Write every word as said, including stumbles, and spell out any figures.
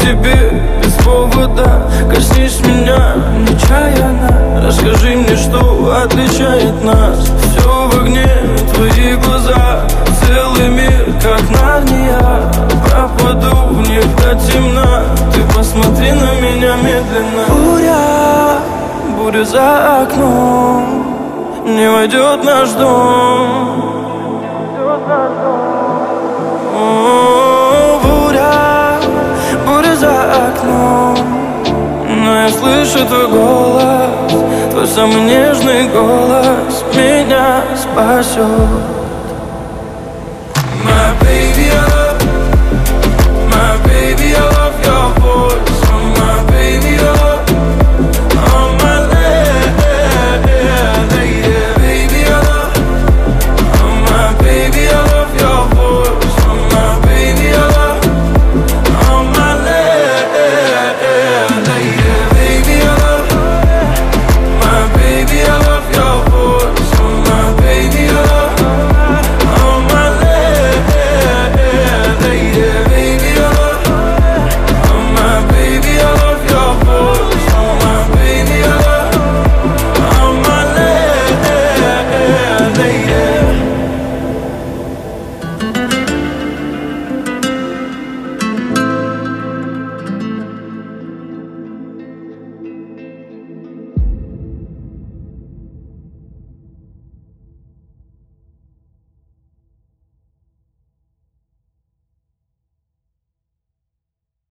тебе без повода. Коснись меня нечаянно, расскажи мне, что отличает нас. Все в огне, твои глаза, целый мир, как Нарния. Пропаду в них до темна, ты посмотри на меня медленно. Буря, буря за окном, не войдет наш дом. О, буря, буря за окном, но я слышу твой голос, твой самый нежный голос меня спасет.